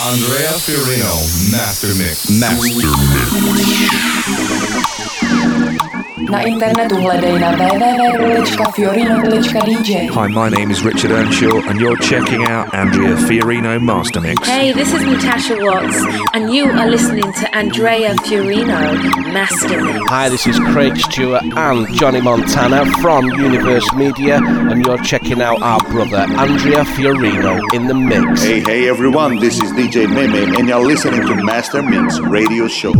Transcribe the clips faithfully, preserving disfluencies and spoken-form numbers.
Andrea Fiorino, Master Mix. Master Mix. Na internetu hledej na w w w tečka fiorino tečka d j. Hi, my name is Richard Earnshaw and you're checking out Andrea Fiorino Master Mix. Hey, this is Natasha Watts and you are listening to Andrea Fiorino Master Mix. Hi, this is Craig Stewart and Johnny Montana from Universe Media and you're checking out our brother Andrea Fiorino in the mix. Hey, hey everyone, this is D J Meme and you're listening to Master Mix Radio Show.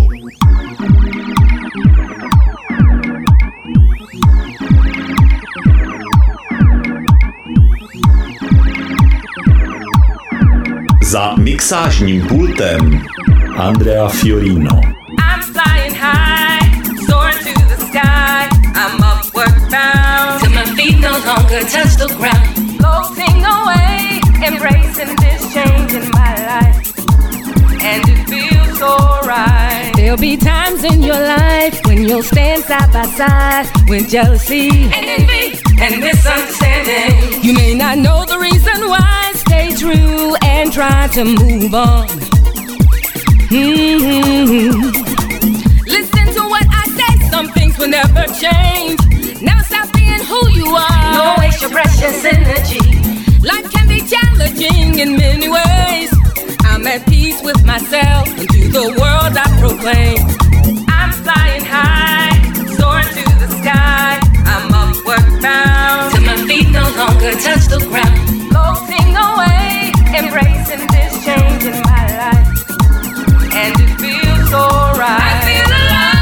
Za mixážním pultem Andrea Fiorino. I'm flying high, soaring to the sky. I'm upward bound, till my feet no longer touch the ground. Floating away, embracing this change in my life, and it feels so right. There'll be times in your life when you'll stand side by side with jealousy and envy and misunderstanding. You may not know the reason why. Stay true and try to move on. Mm-hmm. Listen to what I say. Some things will never change. Never stop being who you are. Don't waste your precious energy. Life can be challenging in many ways. I'm at peace with myself, and to the world I proclaim I'm flying high, soaring to the sky. I'm upward bound, till my feet no longer touch the ground. Floating away, embracing this change in my life, and it feels so right. I feel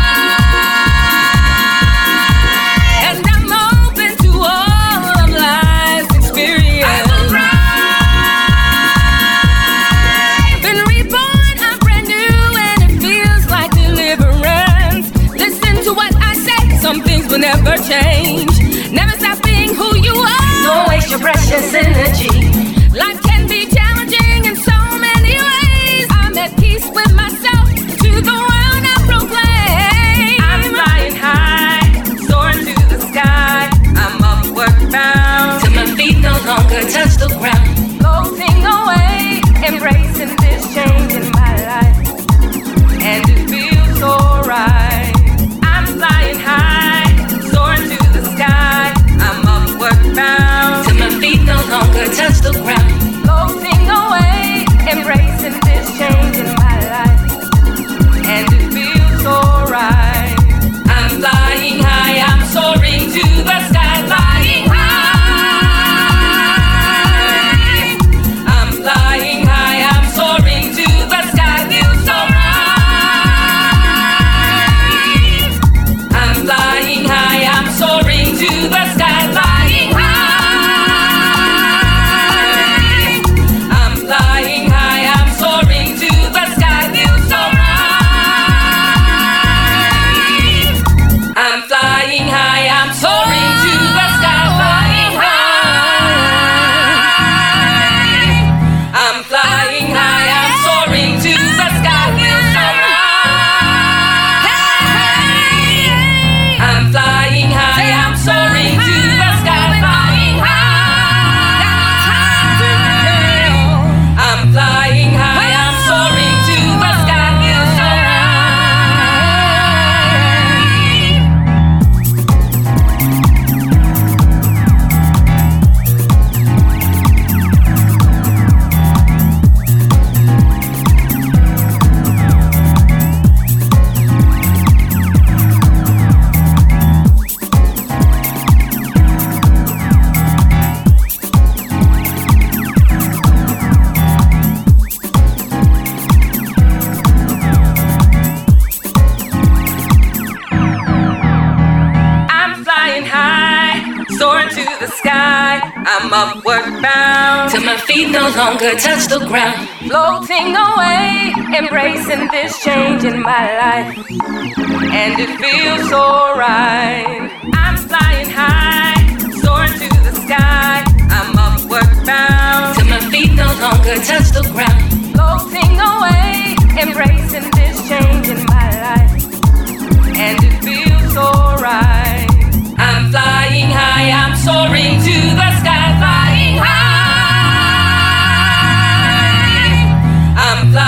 alive, and I'm open to all of life's experience. I will thrive, been reborn, I'm brand new, and it feels like deliverance. Listen to what I say, some things will never change. Never stop being who you are. Don't waste your precious energy. Life can be challenging in so many ways. I'm at peace with myself. To the world I proclaim I'm flying high, soaring to the sky. I'm upward bound, till my feet no longer touch the ground. Floating away, embracing this change in my life, and it feels so right. I'm flying high, soaring to the sky. I'm upward bound, till my feet no longer touch the ground. Floating away, embracing this change in my life, and it feels so right. I'm flying high, I'm soaring to the sky, flying high. I'm flying high, I'm soaring to the sky, feels so right. I'm flying high, I'm soaring to the sky, flying high. I'm upward bound, till my feet no longer touch the ground. Floating away, embracing this change in my life, and it feels so right. I'm flying high, soaring to the sky. I'm upward bound, till my feet no longer touch the ground. Floating away, embracing this change in my life, and it feels so right. I'm flying high, I'm soaring to the sky, flying high. I'm flying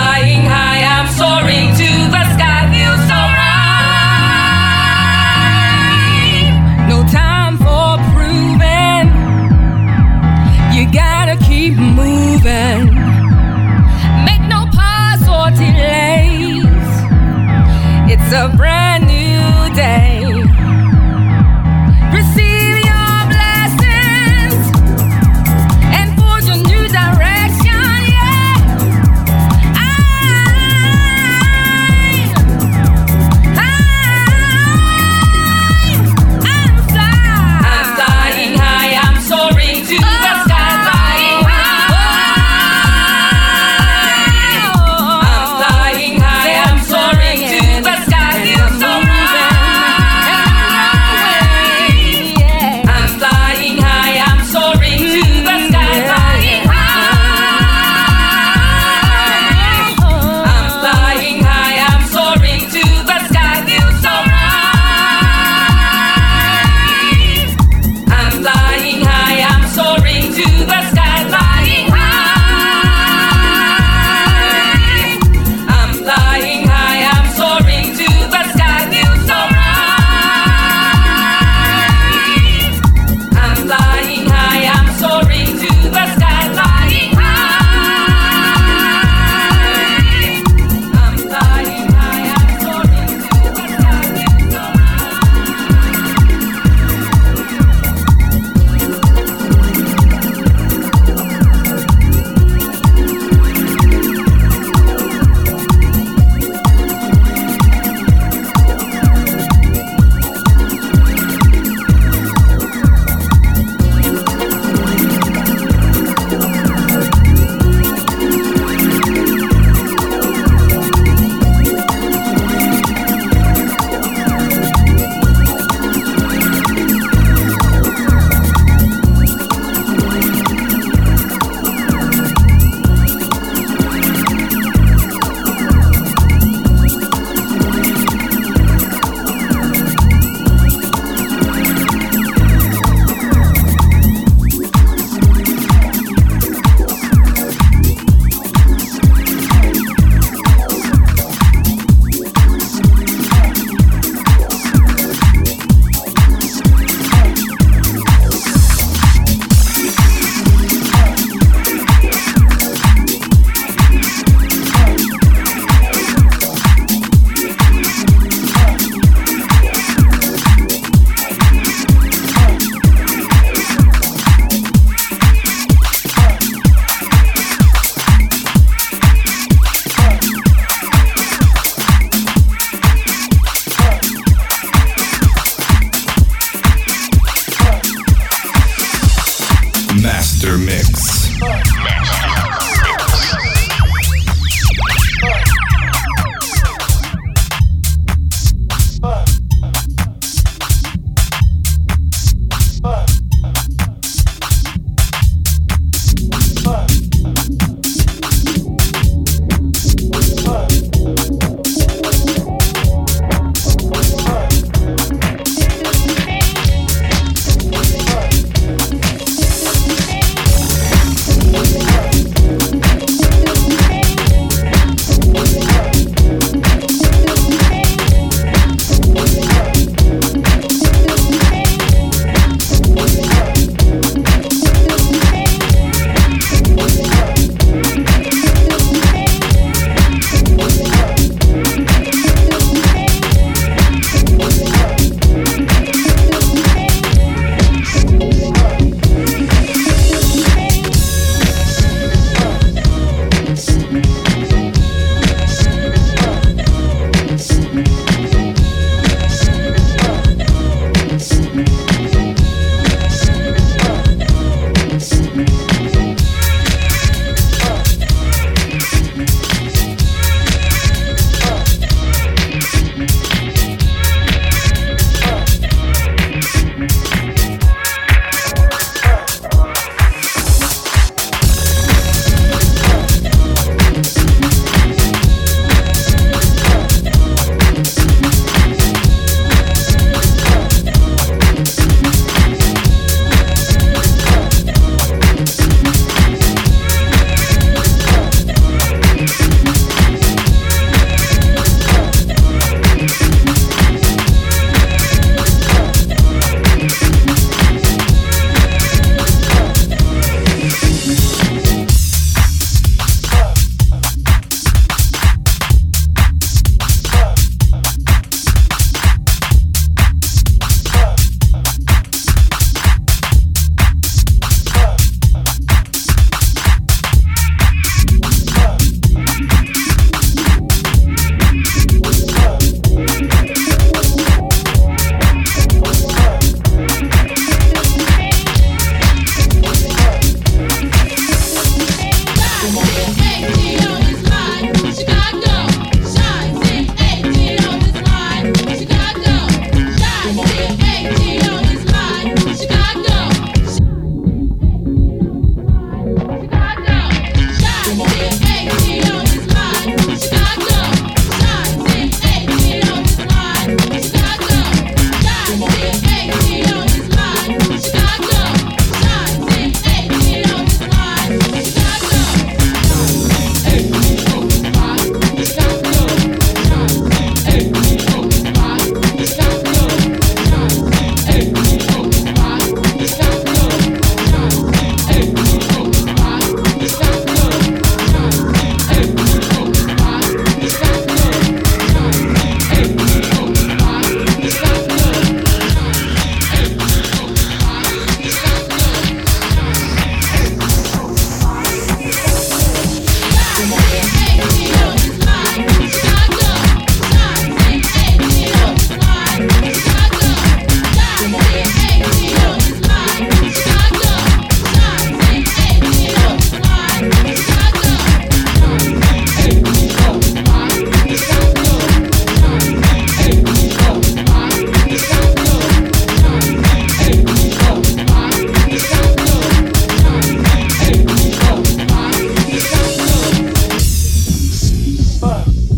Fuck.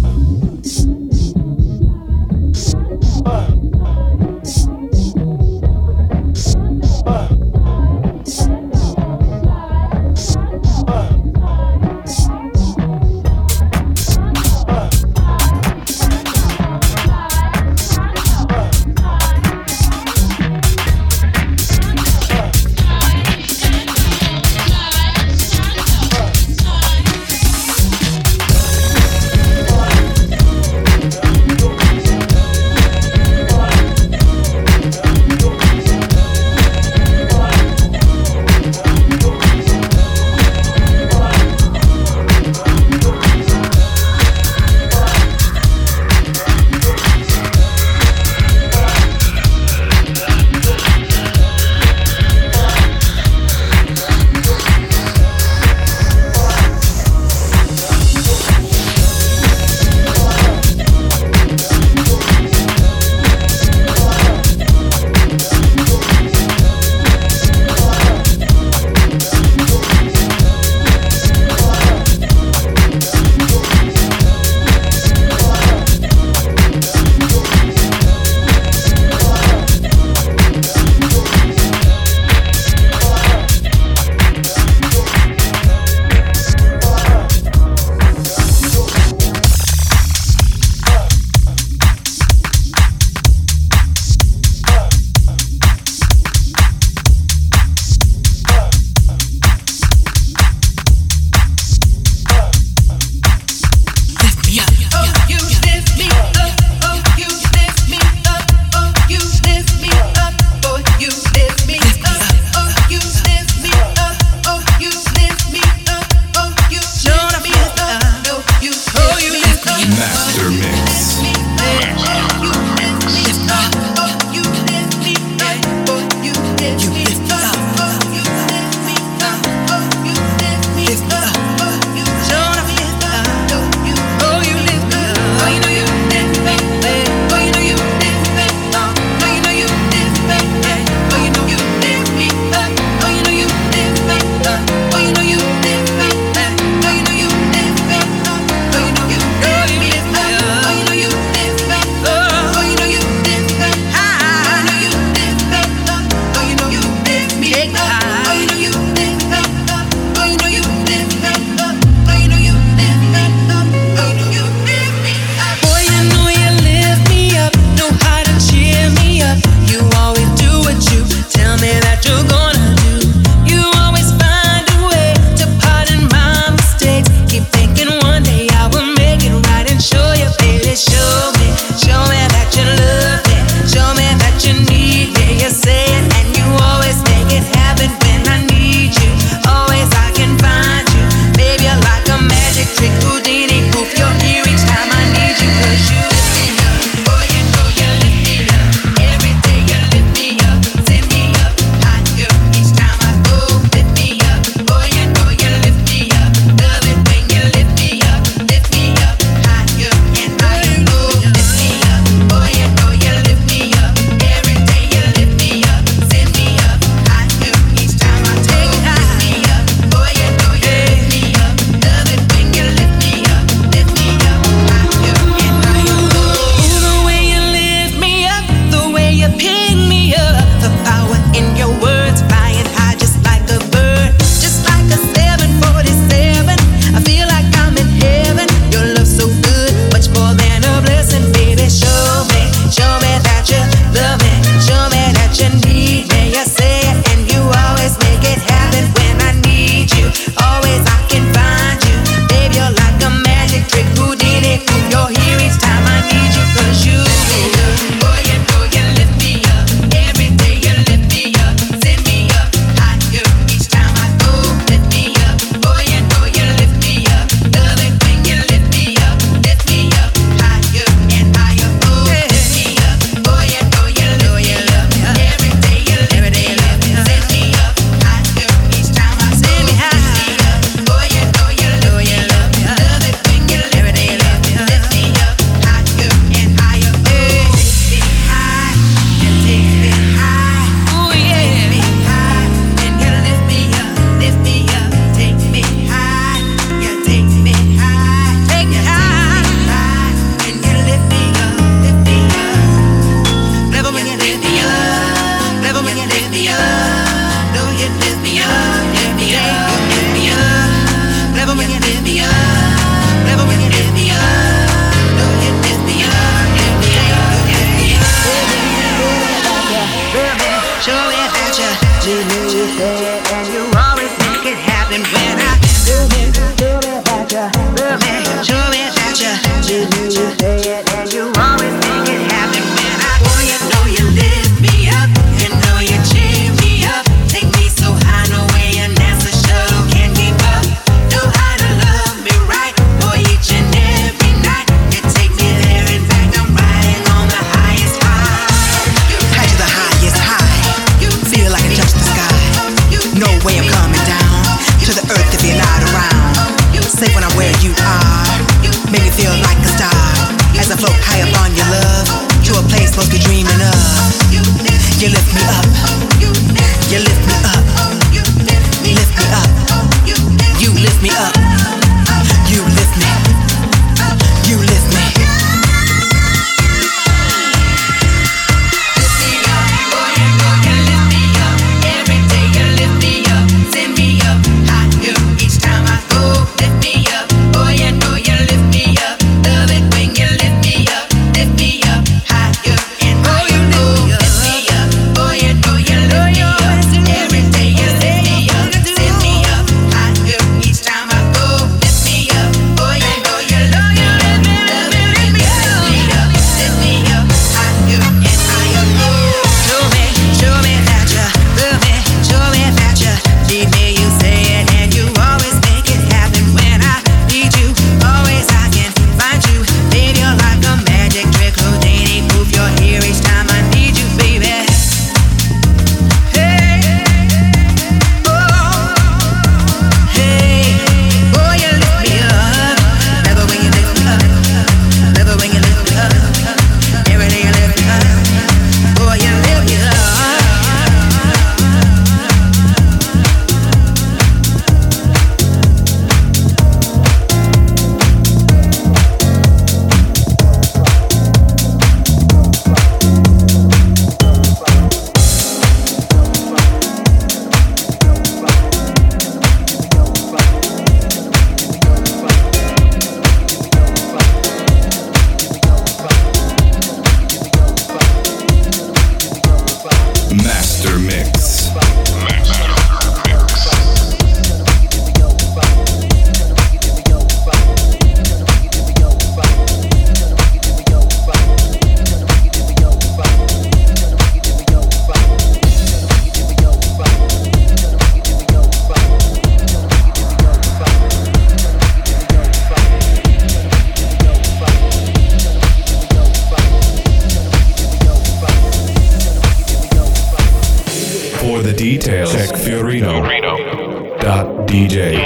details, check Fiorino dot D J.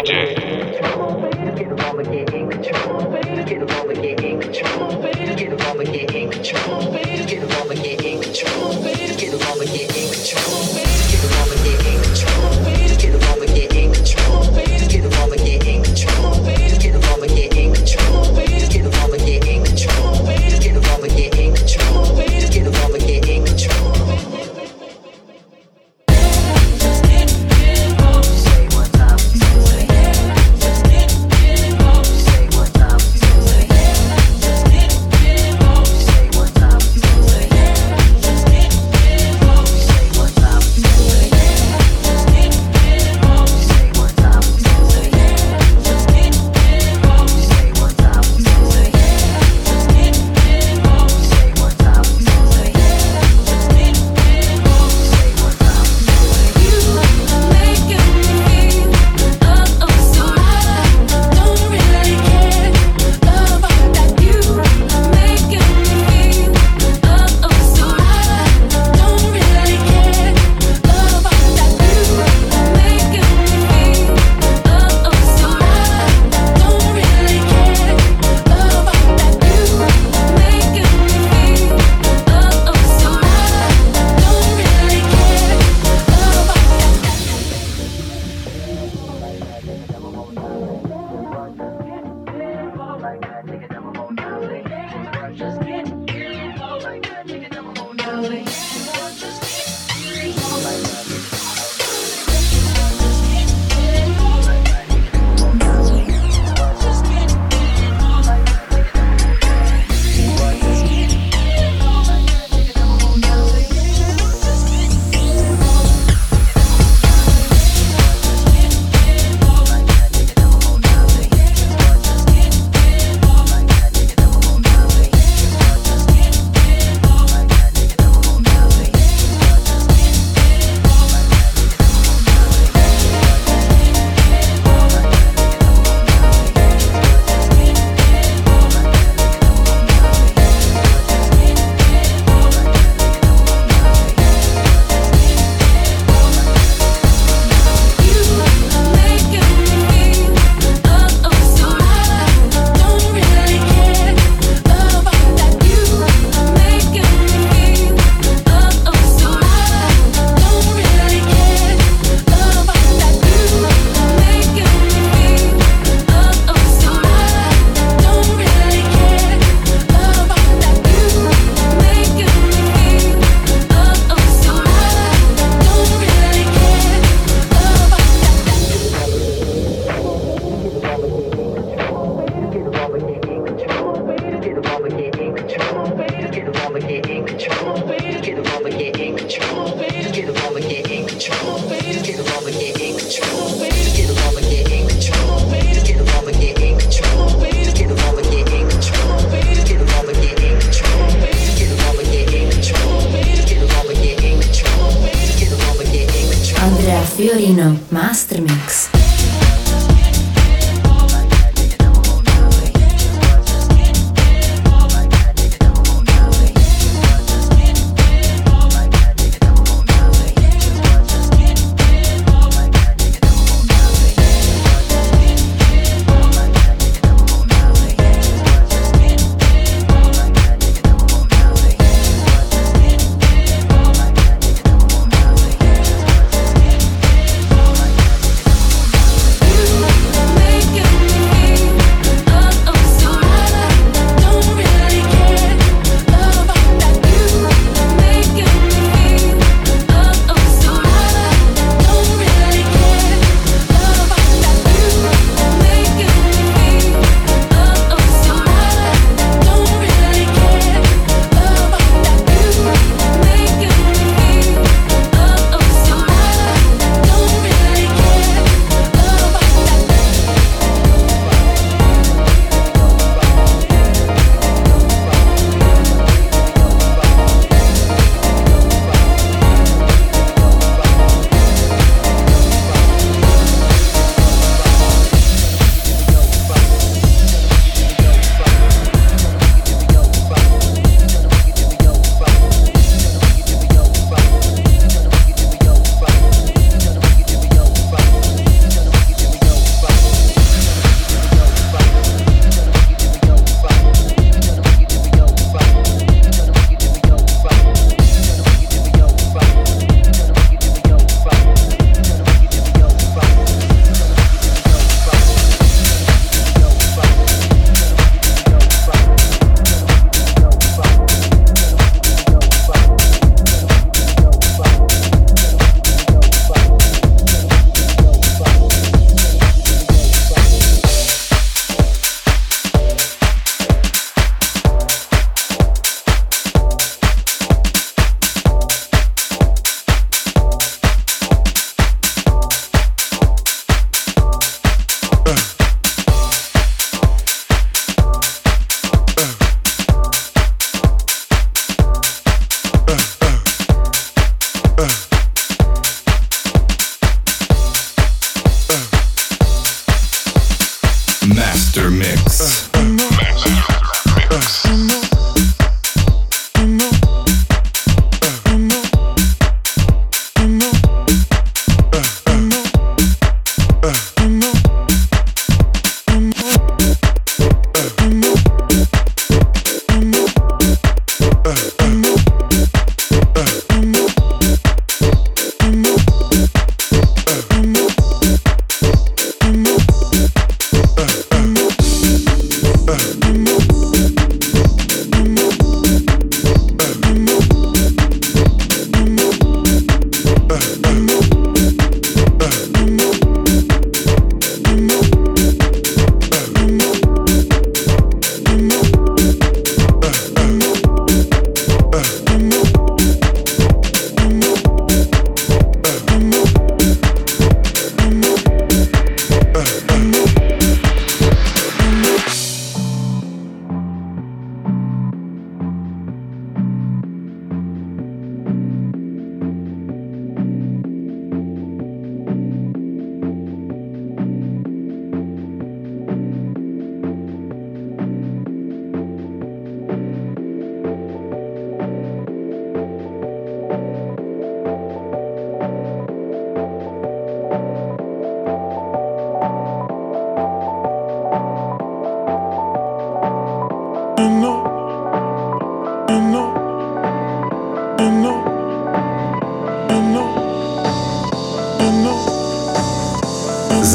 Fiorino Master Mix.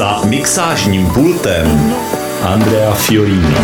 Za mixážním pultem Andrea Fiorino.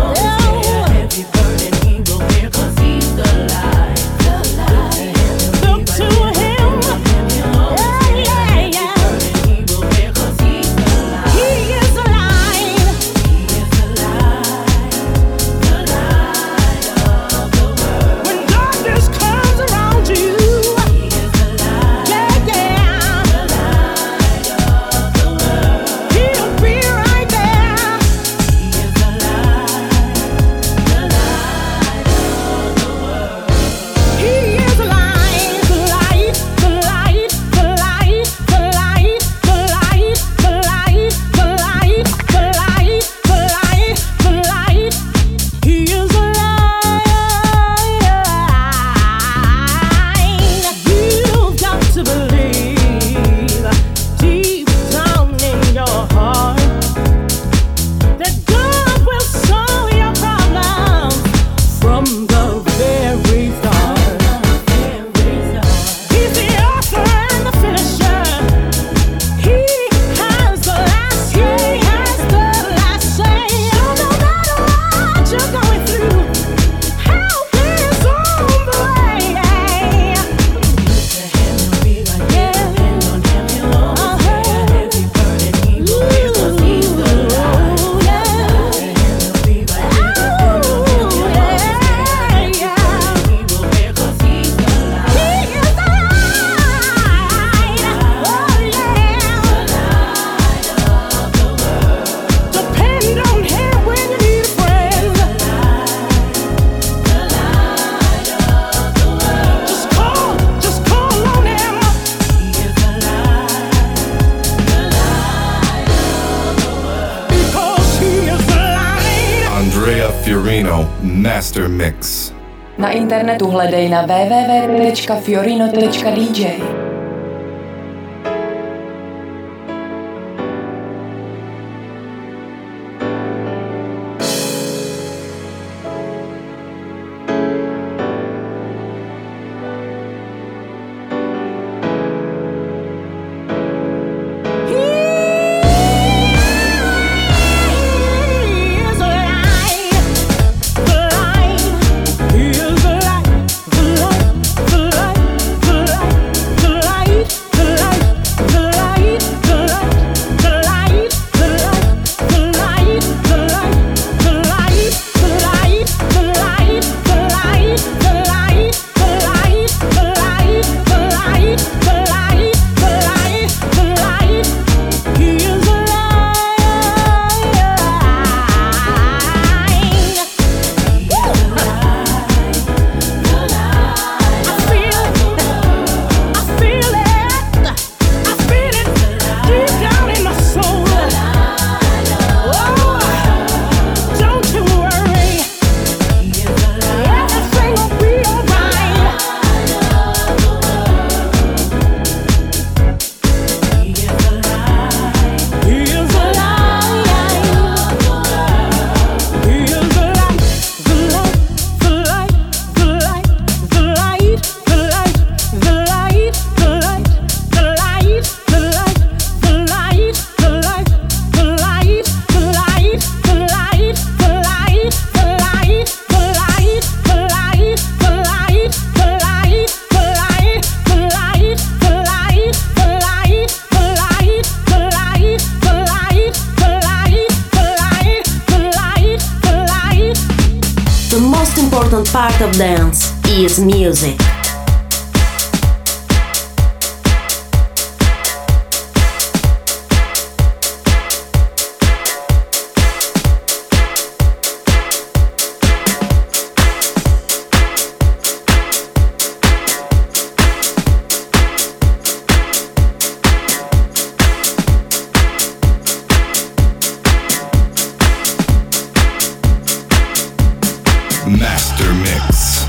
The Fiorino Master Mix. Na internetu hledej na w w w tečka fiorino tečka d j. Part of dance is music. Master Mix.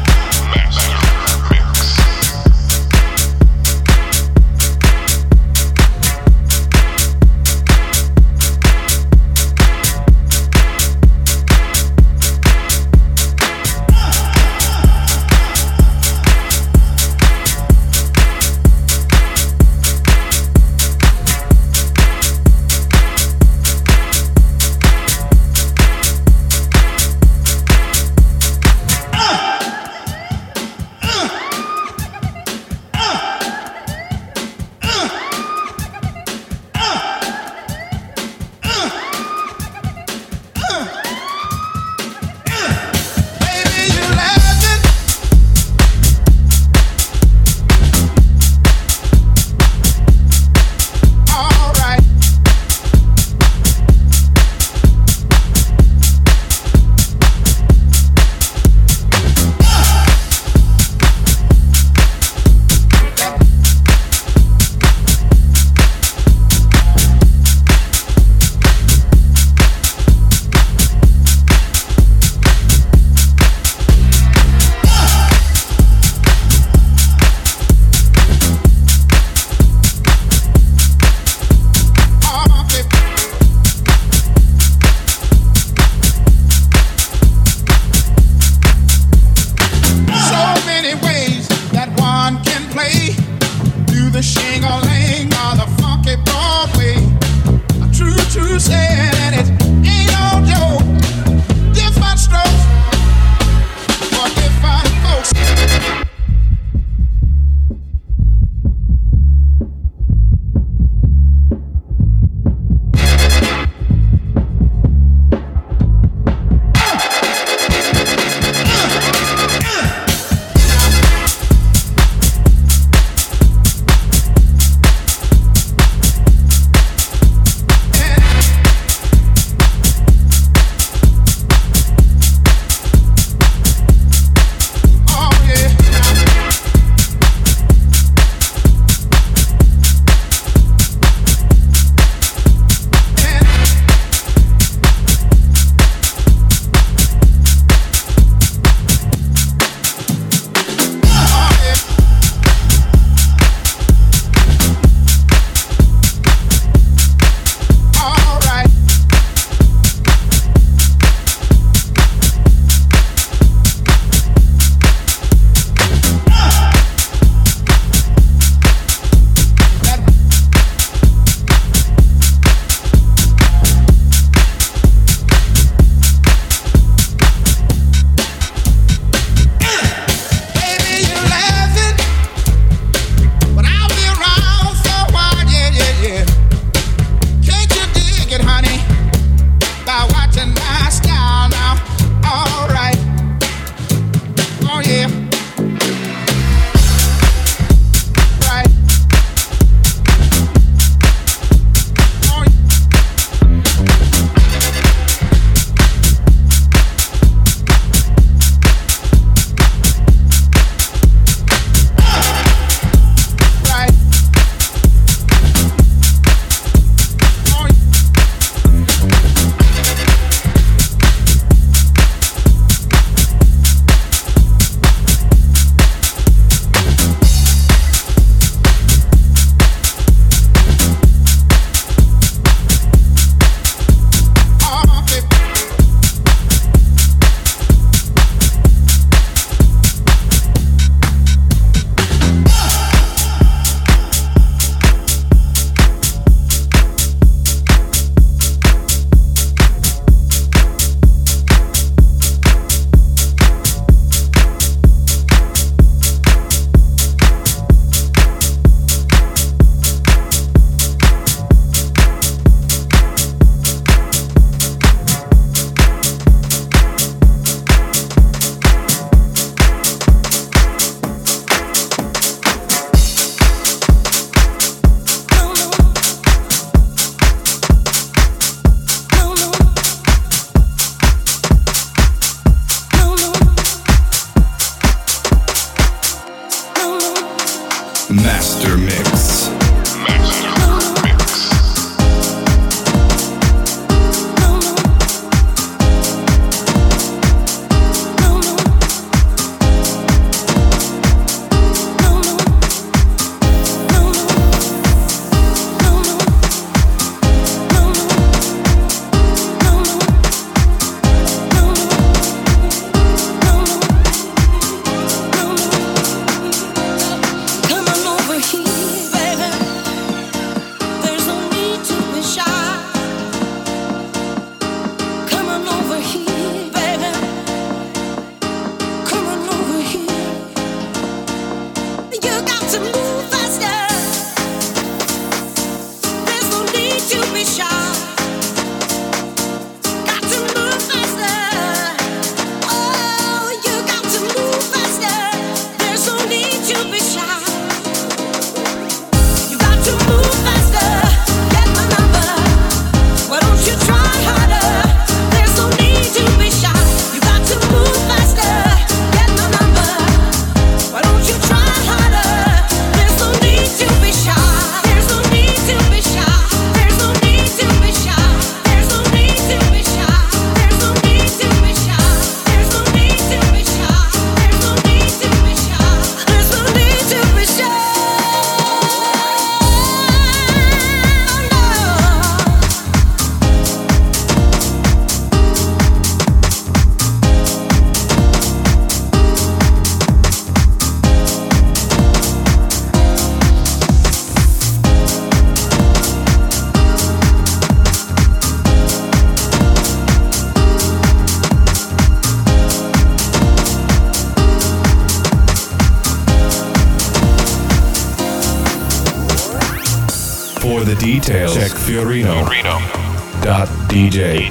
For the details, check Fiorino. Dot D J.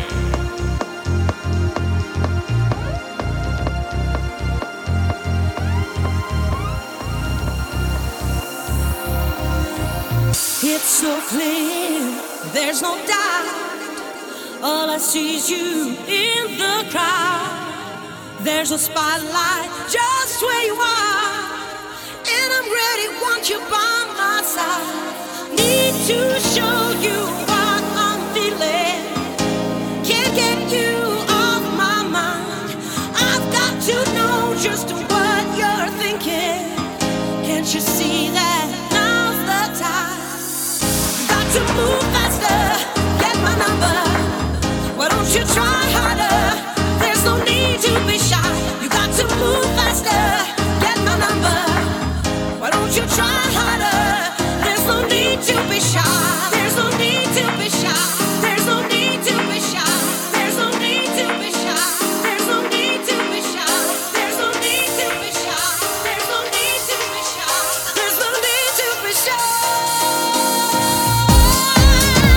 It's so clear, there's no doubt. All I see is you in the crowd. There's a spotlight just where you are, and I'm ready, want you by my side. Need to show you what I'm feeling. Can't get you off my mind. I've got to know just what you're thinking. Can't you see that now's the time? Got to move faster, get my number. Why don't you try harder? There's no need to be shy. You got to move faster, get my number. Why don't you try harder? There's no need to be shy. There's no need to be shy. There's no need to be shy. There's no need to be shy. There's no need to be shy. There's no need to be shy. There's no need to be shy. There's no need to be shy.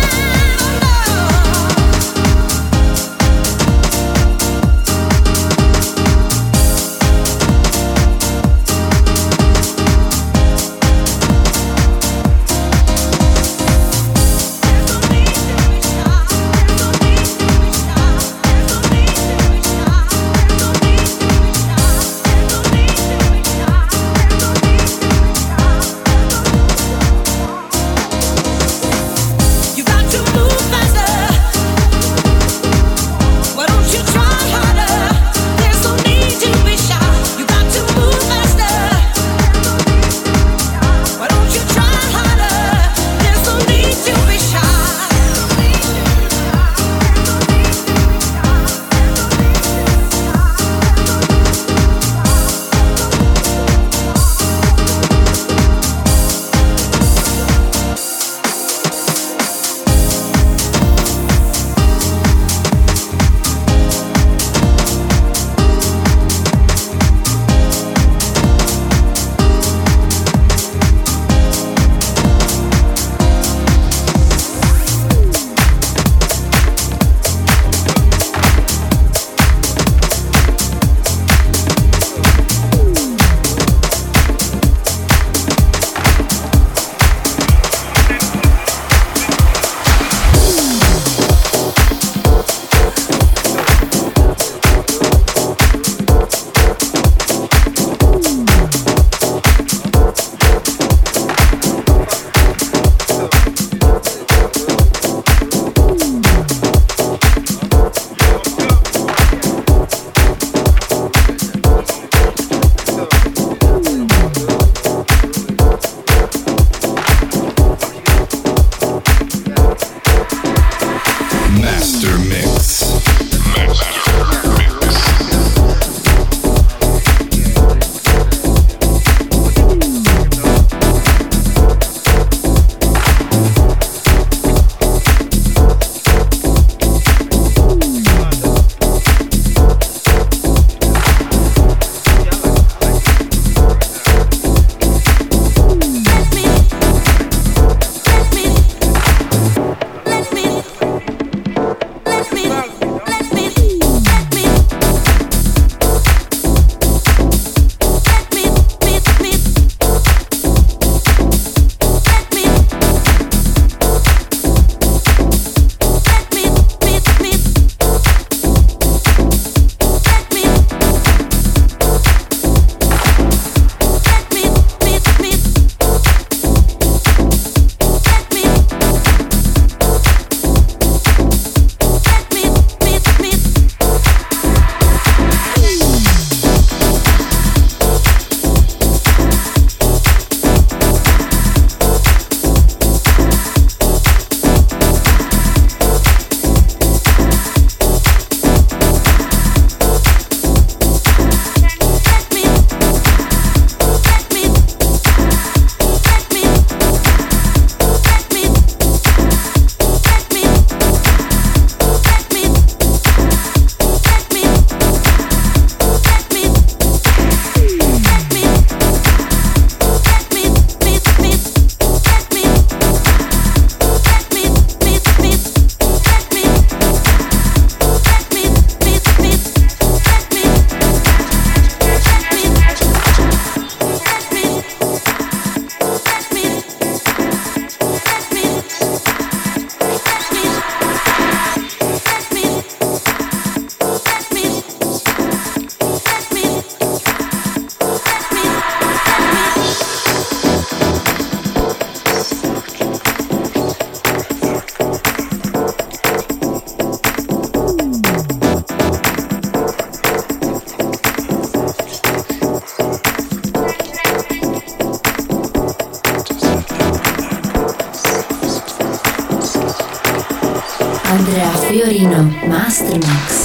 Andrea Fiorino Master Mix.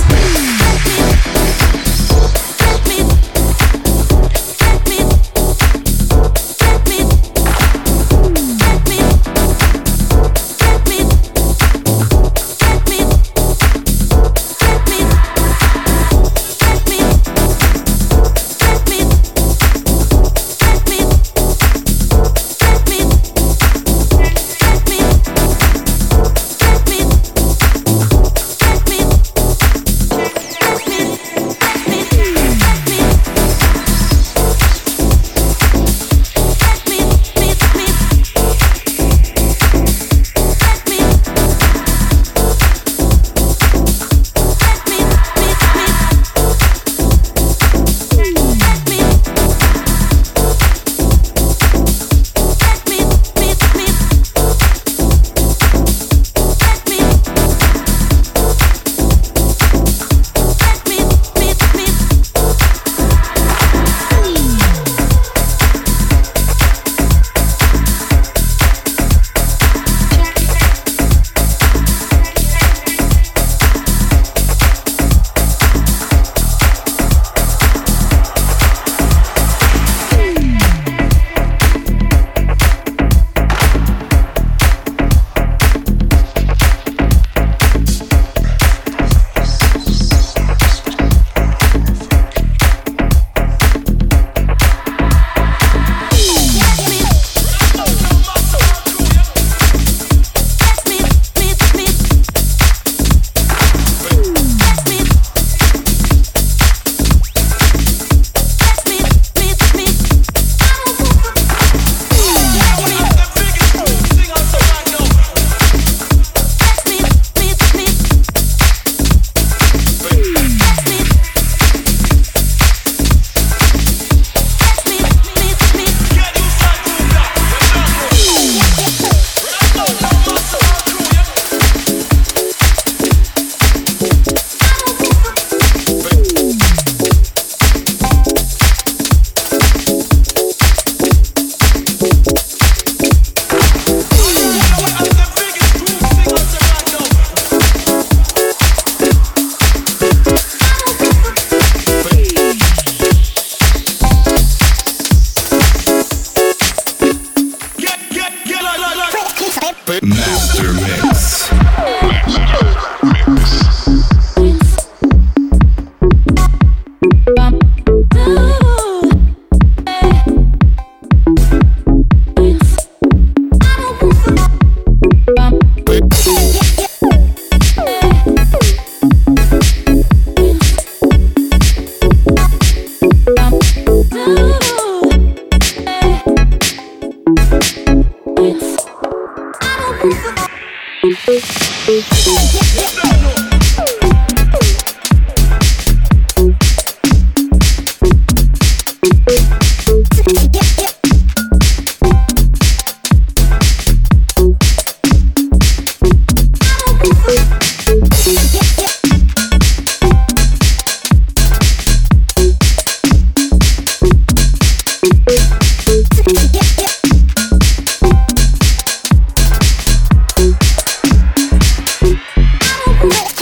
Master Mix. Let's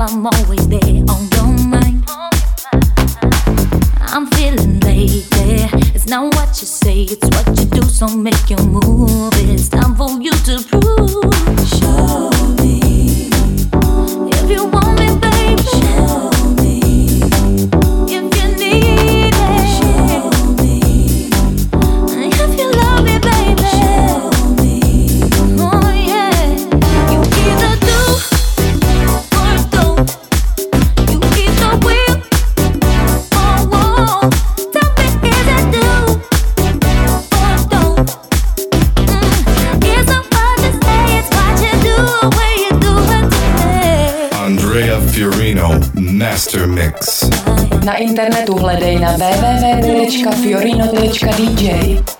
I'm always there on your mind. I'm feeling lately. It's not what you say, it's what you do. So make your move. It's time for you to prove. Show me if you want me, baby. Show me if you need it. Show me if you love me, baby. Show me. Oh yeah. You either do or don't. You either will or won't. Tell me, is it do or don't? Mm. It's not what you say, it's what you do, where you do it today. Andrea Fiorino, Master Mix. Na internetu hledej na w w w tečka fiorino tečka d j.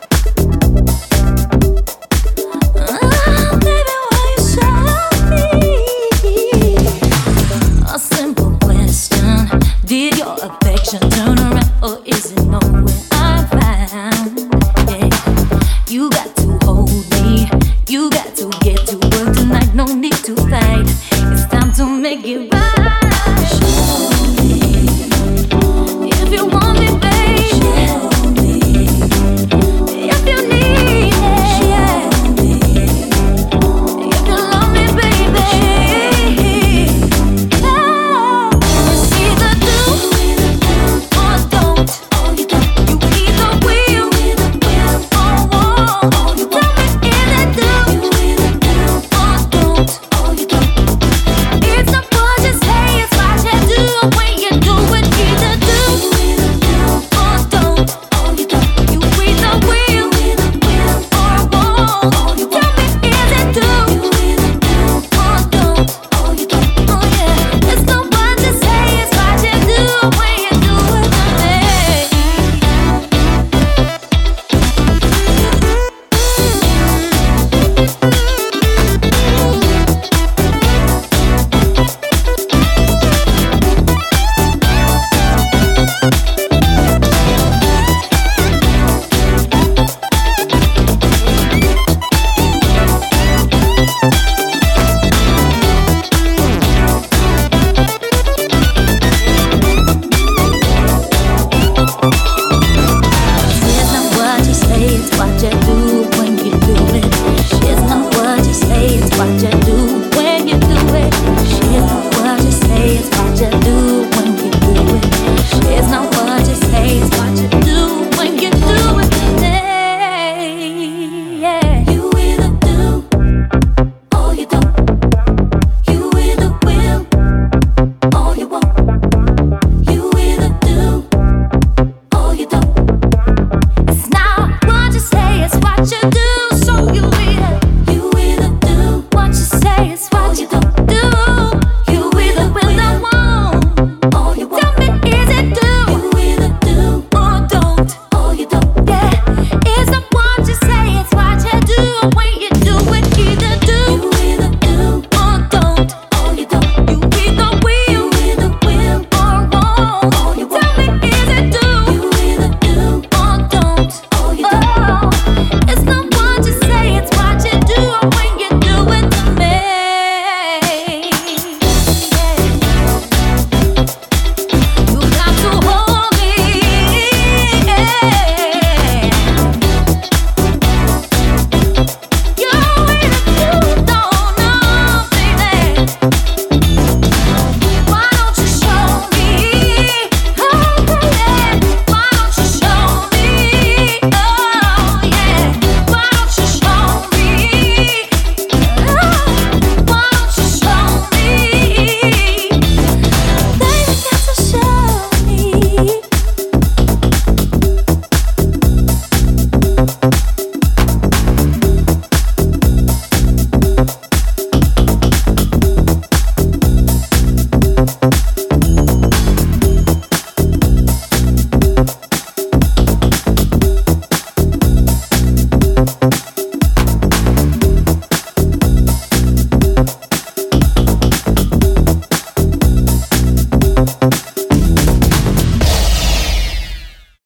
A simple question: did your affection turn around, or is it nowhere I found? Yeah, you got to hold me, you got to get to work tonight. No need to fight, it's time to make it right.